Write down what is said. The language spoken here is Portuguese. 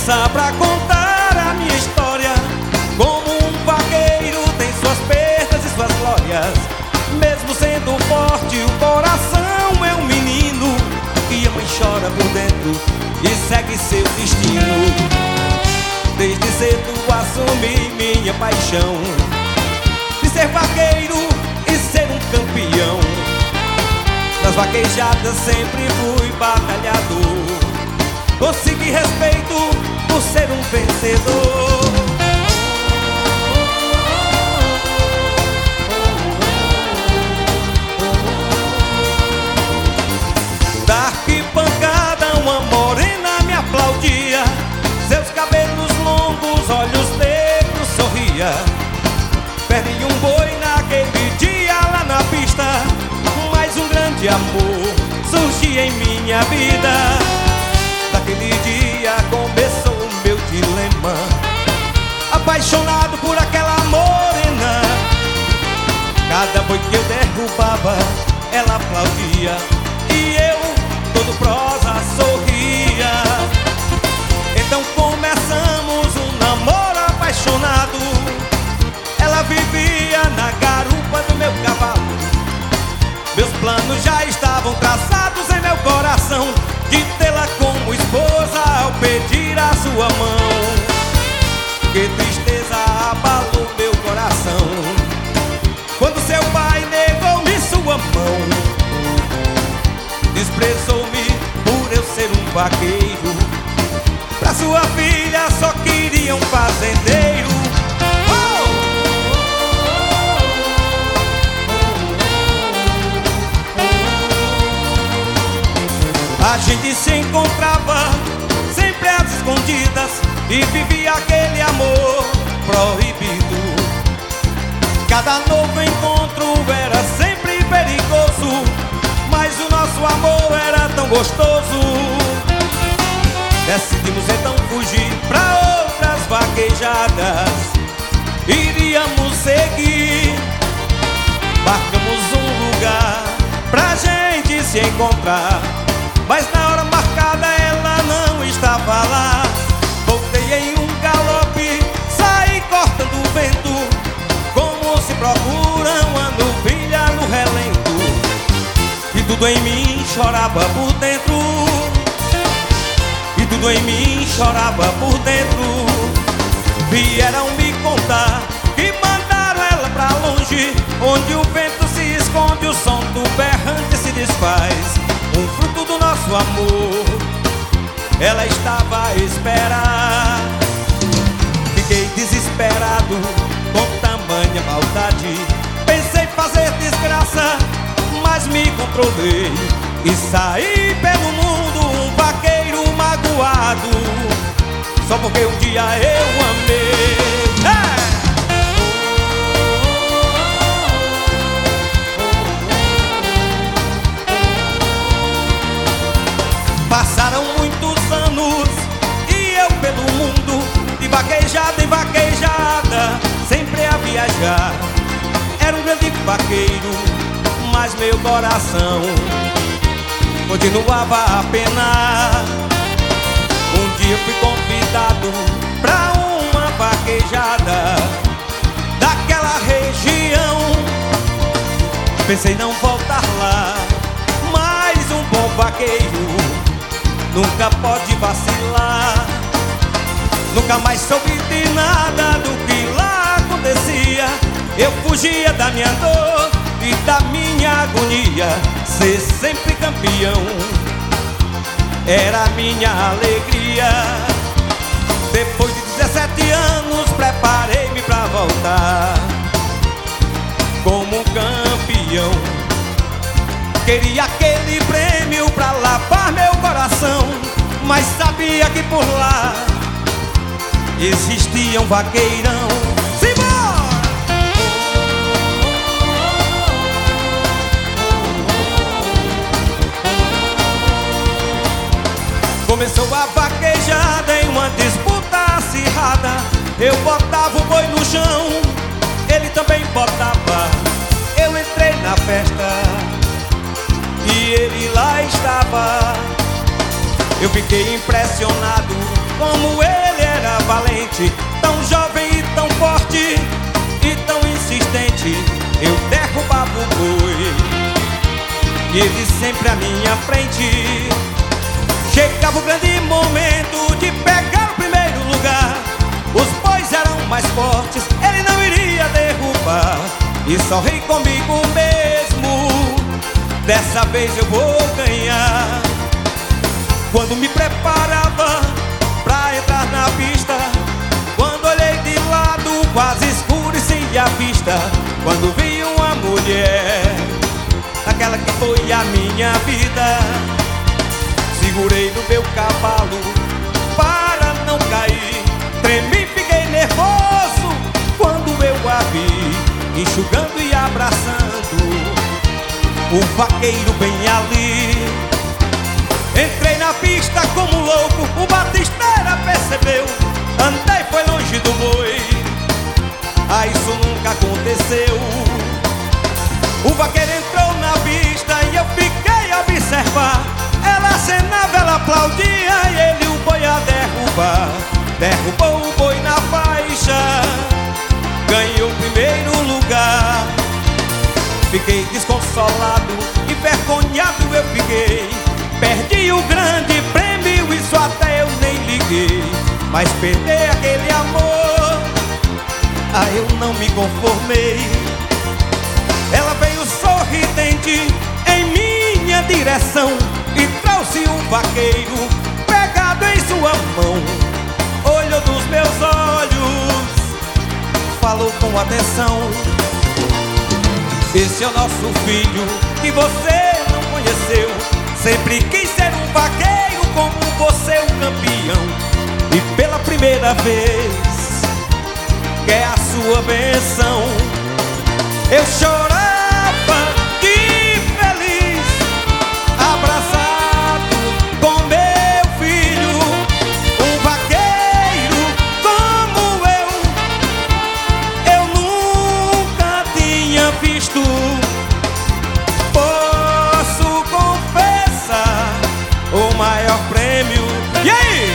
começar pra contar a minha história. Como um vaqueiro tem suas perdas e suas glórias. Mesmo sendo forte, o coração é um menino que ama e chora por dentro e segue seu destino. Desde cedo assumi minha paixão de ser vaqueiro e ser um campeão. Nas vaquejadas sempre fui batalhador. Consegui respeito por ser um vencedor. Da arquibancada uma morena me aplaudia. Seus cabelos longos, olhos negros, sorria. Perdi um boi naquele dia lá na pista, mas um grande amor surgia em minha vida. Daquele dia começou o meu dilema, apaixonado por aquela morena. Cada boi que eu derrubava, ela aplaudia e eu, todo prosa, sorria. Então começamos um namoro apaixonado. Ela vivia na garupa do meu cavalo. Meus planos já estavam traçados em meu coração, de tê-la como esposa ao pedir a sua mão. Que tristeza abalou meu coração quando seu pai negou-me sua mão. Desprezou-me por eu ser um vaqueiro. Pra sua filha só queria um fazendeiro. A gente se encontrava sempre às escondidas e vivia aquele amor proibido. Cada novo encontro era sempre perigoso, mas o nosso amor era tão gostoso. Decidimos então fugir pra outras vaquejadas. Iríamos seguir. Marcamos um lugar pra gente se encontrar, mas na hora marcada ela não estava lá. Voltei em um galope, saí cortando o vento, como se procura uma novilha no relento. E tudo em mim chorava por dentro, e tudo em mim chorava por dentro. Vieram me contar que mandaram ela pra longe, onde o vento se esconde, o som do berrante se desfaz. Um fruto do nosso amor, ela estava a esperar. Fiquei desesperado com tamanha maldade. Pensei fazer desgraça, mas me controlei e saí pelo mundo um vaqueiro magoado, só porque um dia eu amei. Passaram muitos anos e eu pelo mundo, de vaquejada em vaquejada, sempre a viajar. Era um grande vaqueiro, mas meu coração continuava a penar. Um dia fui convidado pra uma vaquejada daquela região. Pensei não voltar lá, mas um bom vaqueiro nunca pode vacilar. Nunca mais soube de nada do que lá acontecia. Eu fugia da minha dor e da minha agonia. Ser sempre campeão era a minha alegria. Depois de 17 anos preparei-me pra voltar como um campeão. Queria aquele prêmio pra lavar meu coração, mas sabia que por lá existia um vaqueirão. Simbora! Começou a vaquejada em uma disputa acirrada. Eu botava o boi no chão, ele também botava. Eu entrei na festa e ele lá estava. Eu fiquei impressionado como ele valente, tão jovem e tão forte e tão insistente. Eu derrubava o boi e ele sempre à minha frente. Chegava o grande momento de pegar o primeiro lugar. Os bois eram mais fortes, ele não iria derrubar. E sorri comigo mesmo, dessa vez eu vou ganhar. Quando me preparava pra entrar na pista, quando olhei de lado, quase escurecia a vista. Quando vi uma mulher, aquela que foi a minha vida, segurei no meu cavalo para não cair. Tremi, fiquei nervoso quando eu a vi, enxugando e abraçando o vaqueiro bem ali. Entrei na pista como louco, o batisteira percebeu. Andei, foi longe do boi, isso nunca aconteceu. O vaqueiro entrou na pista e eu fiquei a observar. Ela acenava, ela aplaudia e ele o boi a derrubar. Derrubou o boi na faixa, ganhou o primeiro lugar. Fiquei desconsolado, envergonhado eu fiquei. Perdi o grande prêmio, isso até eu nem liguei. Mas perder aquele amor, eu não me conformei. Ela veio sorridente em minha direção e trouxe um vaqueiro pegado em sua mão. Olhou nos meus olhos, falou com atenção: esse é o nosso filho que você não conheceu. Sempre quis ser um vaqueiro como você, um campeão. E pela primeira vez quer a sua bênção. Eu chorava de feliz, abraçado com meu filho. Um vaqueiro como eu nunca tinha visto. Posso confessar, o maior prêmio. E aí?